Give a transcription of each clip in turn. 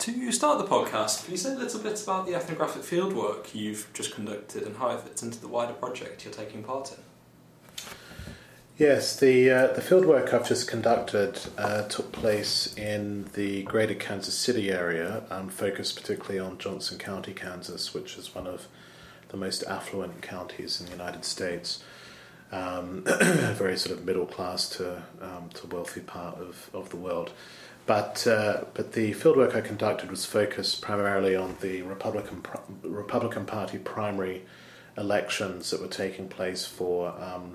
To start the podcast, can you say a little bit about the ethnographic fieldwork you've just conducted and how it fits into the wider project you're taking part in? Yes, the fieldwork I've just conducted took place in the greater Kansas City area, focused particularly on Johnson County, Kansas, which is one of the most affluent counties in the United States. A very sort of middle class to wealthy part of the world. But the fieldwork I conducted was focused primarily on the Republican Party primary elections that were taking place for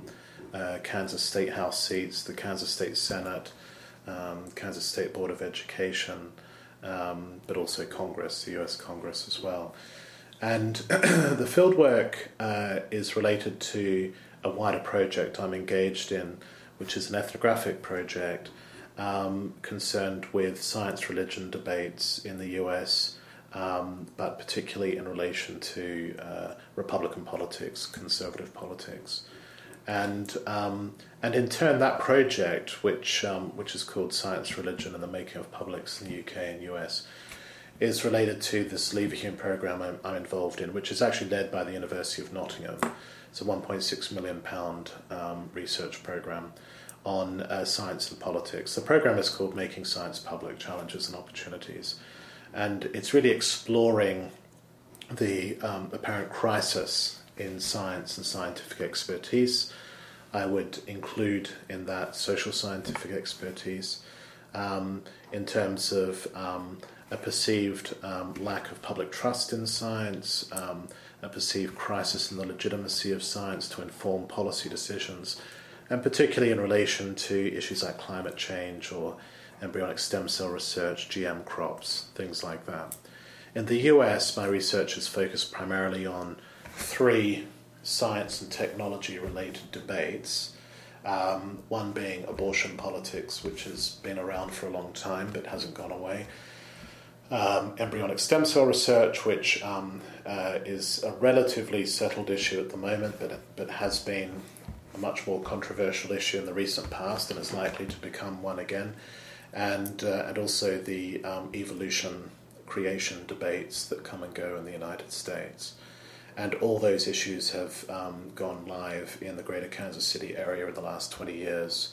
Kansas State House seats, the Kansas State Senate, Kansas State Board of Education, but also Congress, the U.S. Congress as well. And the fieldwork is related to a wider project I'm engaged in, which is an ethnographic project concerned with science-religion debates in the US, but particularly in relation to Republican politics, conservative politics. And in turn, that project, which is called Science, Religion and the Making of Publics in the UK and US, is related to this Leverhulme program I'm involved in, which is actually led by the University of Nottingham. It's a £1.6 million research program on science and politics. The program is called Making Science Public, Challenges and Opportunities. And it's really exploring the apparent crisis in science and scientific expertise. I would include in that social scientific expertise in terms of a perceived lack of public trust in science, a perceived crisis in the legitimacy of science to inform policy decisions, and particularly in relation to issues like climate change or embryonic stem cell research, GM crops, things like that. In the US, my research is focused primarily on three science and technology-related debates, one being abortion politics, which has been around for a long time but hasn't gone away, embryonic stem cell research, which is a relatively settled issue at the moment, but has been a much more controversial issue in the recent past and is likely to become one again, and also the evolution creation debates that come and go in the United States. And all those issues have gone live in the greater Kansas City area in the last 20 years.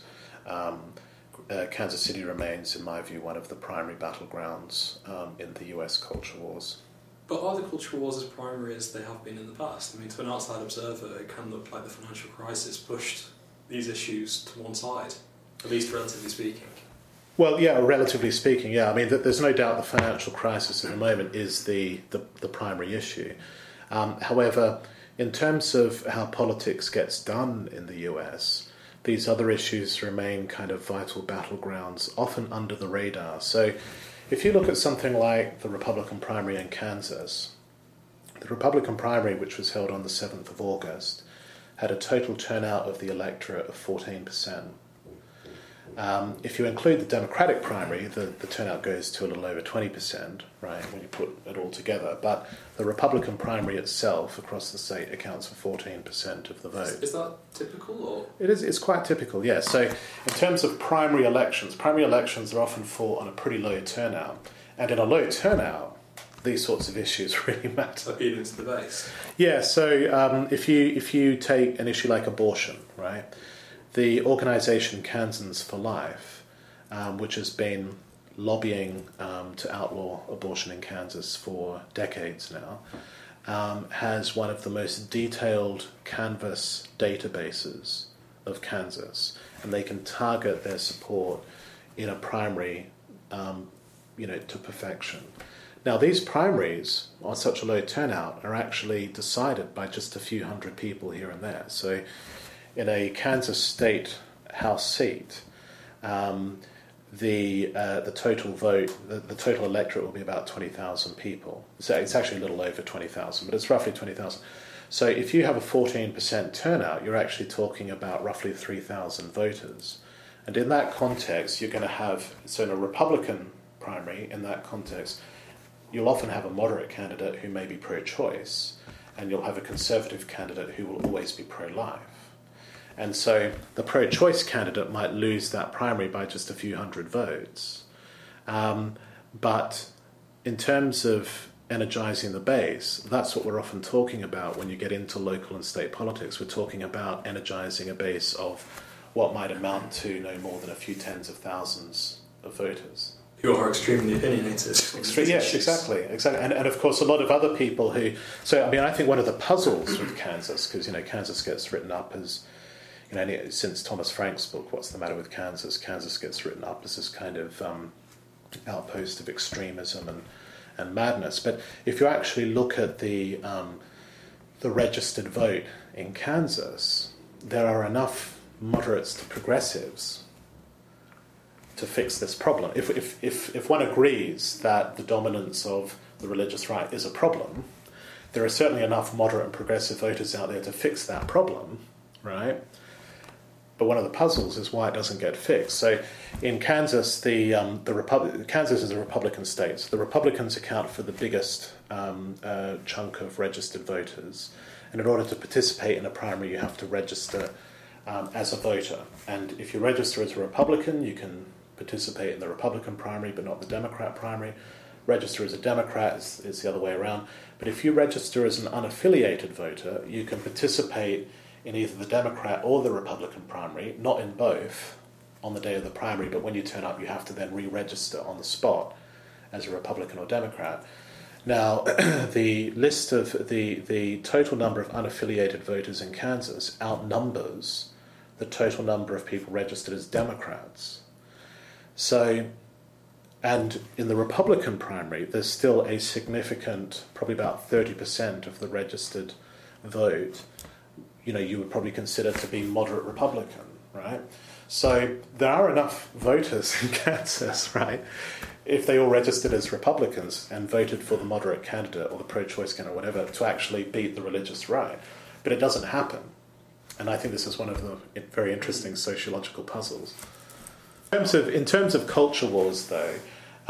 Kansas City remains, in my view, one of the primary battlegrounds in the US culture wars. But are the cultural wars as primary as they have been in the past? I mean, to an outside observer, it can look like the financial crisis pushed these issues to one side, at least relatively speaking. Well, yeah, relatively speaking, yeah. I mean, there's no doubt the financial crisis at the moment is the primary issue. However, in terms of how politics gets done in the US, these other issues remain kind of vital battlegrounds, often under the radar. So if you look at something like the Republican primary in Kansas, the Republican primary, which was held on the 7th of August, had a total turnout of the electorate of 14%. If you include the Democratic primary, the turnout goes to a little over 20%, right, when you put it all together. But the Republican primary itself across the state accounts for 14% of the vote. Is that typical? Or? It's quite typical, yes. So in terms of primary elections are often fought on a pretty low turnout. And in a low turnout, these sorts of issues really matter. Appealing to the base. Yeah, so if you take an issue like abortion, right, the organisation Kansans for Life, which has been lobbying to outlaw abortion in Kansas for decades now, has one of the most detailed canvas databases of Kansas, and they can target their support in a primary, to perfection. Now, these primaries, on such a low turnout, are actually decided by just a few hundred people here and there. So in a Kansas State House seat, the total vote, the total electorate will be about 20,000 people. So it's actually a little over 20,000, but it's roughly 20,000. So if you have a 14% turnout, you're actually talking about roughly 3,000 voters. And in that context, you're going to have, so in a Republican primary, in that context, you'll often have a moderate candidate who may be pro-choice, and you'll have a conservative candidate who will always be pro-life. And so the pro-choice candidate might lose that primary by just a few hundred votes. But in terms of energising the base, that's what we're often talking about when you get into local and state politics. We're talking about energising a base of what might amount to no more than a few tens of thousands of voters. Who are extremely opinionated. Yes, exactly. And of course, a lot of other people who... So, I mean, I think one of the puzzles with Kansas, because, Kansas gets written up as... since Thomas Frank's book, What's the Matter with Kansas? Kansas gets written up as this kind of outpost of extremism and madness. But if you actually look at the registered vote in Kansas, there are enough moderates to progressives to fix this problem. If one agrees that the dominance of the religious right is a problem, there are certainly enough moderate and progressive voters out there to fix that problem, right? But one of the puzzles is why it doesn't get fixed. So in Kansas, Kansas is a Republican state. So the Republicans account for the biggest chunk of registered voters. And in order to participate in a primary, you have to register as a voter. And if you register as a Republican, you can participate in the Republican primary, but not the Democrat primary. Register as a Democrat, it's the other way around. But if you register as an unaffiliated voter, you can participate in either the Democrat or the Republican primary, not in both on the day of the primary, but when you turn up, you have to then re-register on the spot as a Republican or Democrat. Now, the list of the total number of unaffiliated voters in Kansas outnumbers the total number of people registered as Democrats. So, and in the Republican primary, there's still a significant, probably about 30% of the registered vote, you would probably consider to be moderate Republican, right? So there are enough voters in Kansas, right, if they all registered as Republicans and voted for the moderate candidate or the pro-choice candidate or whatever to actually beat the religious right. But it doesn't happen. And I think this is one of the very interesting sociological puzzles. In terms of culture wars, though,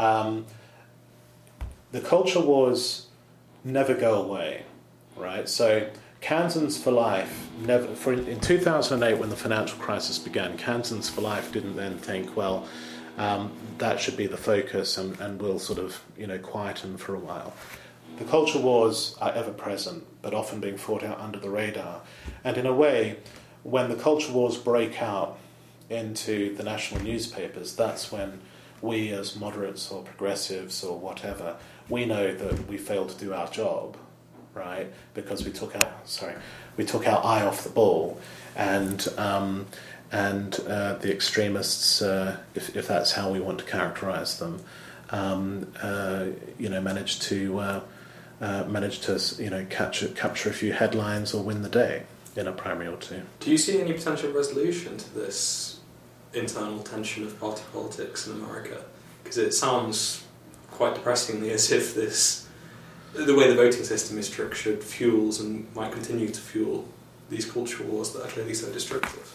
the culture wars never go away, right? So Kansans for Life in 2008, when the financial crisis began, Kansans for Life didn't then think, well, that should be the focus and we'll sort of, quieten for a while. The culture wars are ever present, but often being fought out under the radar. And in a way, when the culture wars break out into the national newspapers, that's when we as moderates or progressives or whatever, we know that we failed to do our job, right? Because we took our eye off the ball, and the extremists, if that's how we want to characterise them, managed to capture a few headlines or win the day in a primary or two. Do you see any potential resolution to this internal tension of party politics in America? Because it sounds quite depressingly as if the way the voting system is structured fuels and might continue to fuel these cultural wars that are clearly so destructive.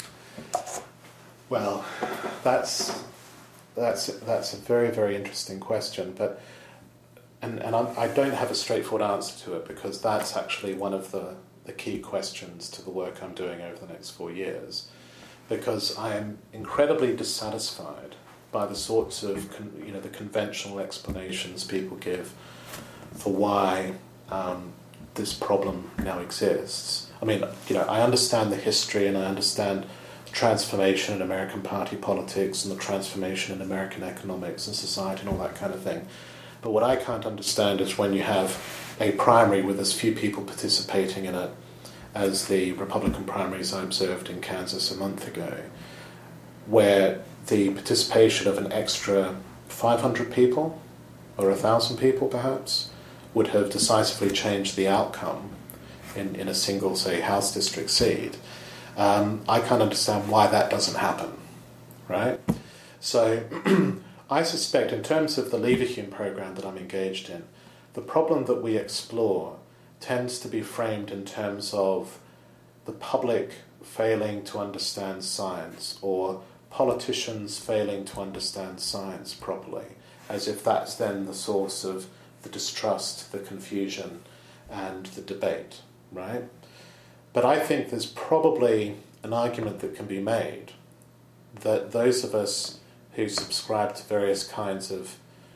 Well, that's a very, very interesting question, but I don't have a straightforward answer to it, because that's actually one of the key questions to the work I'm doing over the next 4 years, because I am incredibly dissatisfied by the sorts of the conventional explanations people give for why this problem now exists. I mean, I understand the history and I understand the transformation in American party politics and the transformation in American economics and society and all that kind of thing. But what I can't understand is when you have a primary with as few people participating in it as the Republican primaries I observed in Kansas a month ago, where the participation of an extra 500 people or 1,000 people perhaps would have decisively changed the outcome in a single, say, House district seat. I can't understand why that doesn't happen, right? So I suspect, in terms of the Leverhulme program that I'm engaged in, the problem that we explore tends to be framed in terms of the public failing to understand science or politicians failing to understand science properly, as if that's then the source of the distrust, the confusion, and the debate, right? But I think there's probably an argument that can be made that those of us who subscribe to various kinds of,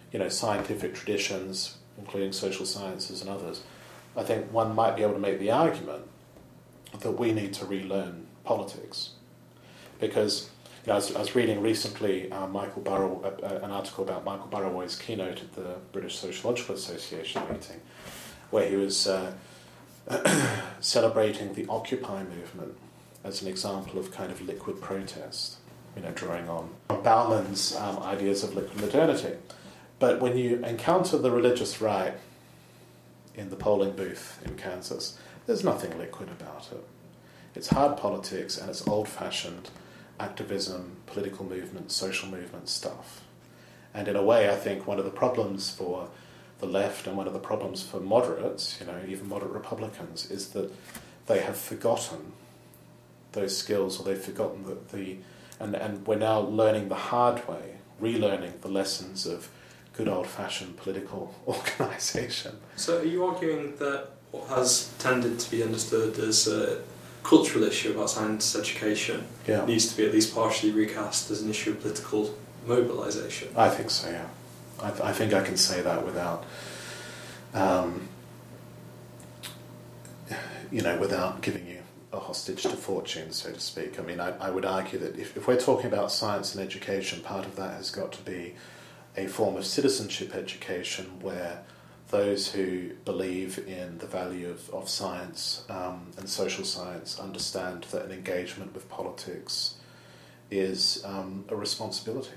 scientific traditions, including social sciences and others, I think one might be able to make the argument that we need to relearn politics. Because I was reading recently Michael an article about Michael Burrowoy's keynote at the British Sociological Association meeting, where he was celebrating the Occupy movement as an example of kind of liquid protest, drawing on Bauman's ideas of liquid modernity. But when you encounter the religious right in the polling booth in Kansas, there's nothing liquid about it. It's hard politics and it's old-fashioned activism, political movement, social movement stuff. And in a way, I think one of the problems for the left and one of the problems for moderates, even moderate Republicans, is that they have forgotten those skills, or they've forgotten and we're now learning the hard way, relearning the lessons of good old-fashioned political organisation. So are you arguing that what has tended to be understood as a cultural issue about science education needs to be at least partially recast as an issue of political mobilisation? I think so, yeah. I think I can say that without, without giving you a hostage to fortune, so to speak. I mean, I would argue that if we're talking about science and education, part of that has got to be a form of citizenship education where those who believe in the value of science and social science understand that an engagement with politics is a responsibility.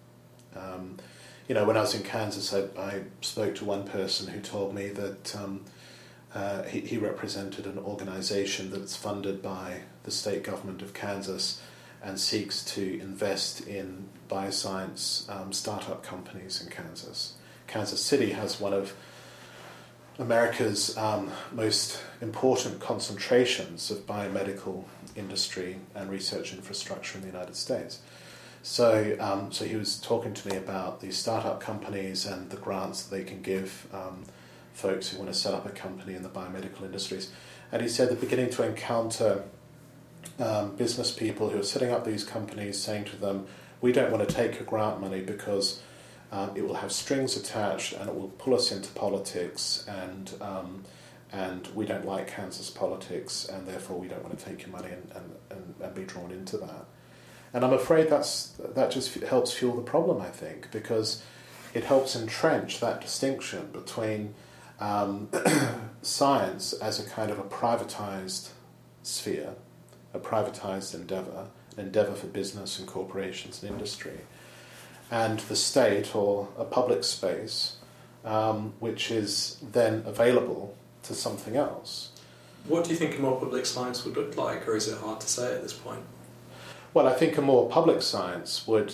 When I was in Kansas, I spoke to one person who told me that he represented an organisation that's funded by the state government of Kansas and seeks to invest in bioscience startup companies in Kansas. Kansas City has one of America's most important concentrations of biomedical industry and research infrastructure in the United States. So he was talking to me about these startup companies and the grants that they can give folks who want to set up a company in the biomedical industries. And he said they're beginning to encounter business people who are setting up these companies saying to them, we don't want to take your grant money because it will have strings attached and it will pull us into politics, and we don't like Kansas politics, and therefore we don't want to take your money and be drawn into that. And I'm afraid that just helps fuel the problem, I think, because it helps entrench that distinction between science as a kind of a privatized sphere, a privatized endeavor, an endeavor for business and corporations and industry, and the state, or a public space, which is then available to something else. What do you think a more public science would look like, or is it hard to say at this point? Well, I think a more public science would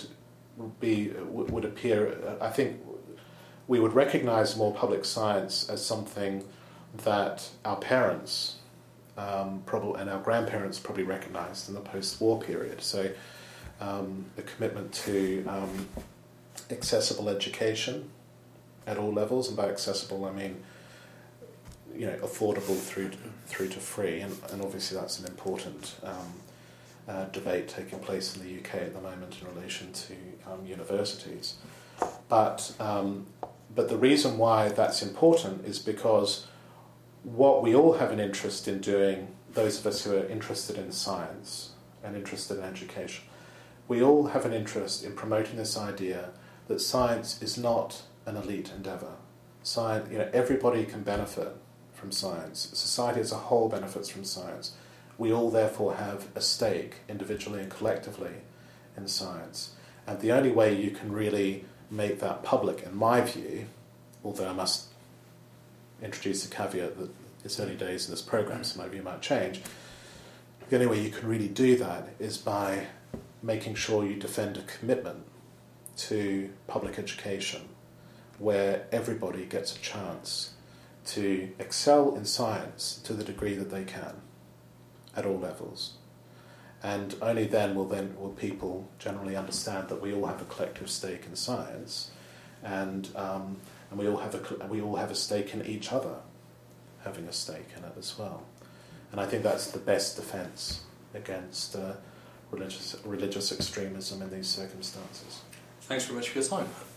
appear. I think we would recognise more public science as something that our parents and our grandparents probably recognised in the post-war period. So a commitment to accessible education at all levels, and by accessible I mean affordable through to free, and obviously that's an important debate taking place in the UK at the moment in relation to universities. But the reason why that's important is because what we all have an interest in doing, those of us who are interested in science and interested in education, we all have an interest in promoting this idea that science is not an elite endeavour. Science, everybody can benefit from science. Society as a whole benefits from science. We all therefore have a stake, individually and collectively, in science. And the only way you can really make that public, in my view, although I must introduce the caveat that it's early days in this programme, so my view might change, the only way you can really do that is by making sure you defend a commitment to public education where everybody gets a chance to excel in science to the degree that they can at all levels. And only then will people generally understand that we all have a collective stake in science, and we all have a stake in each other having a stake in it as well. And I think that's the best defence against religious extremism in these circumstances. Thanks very much for your time.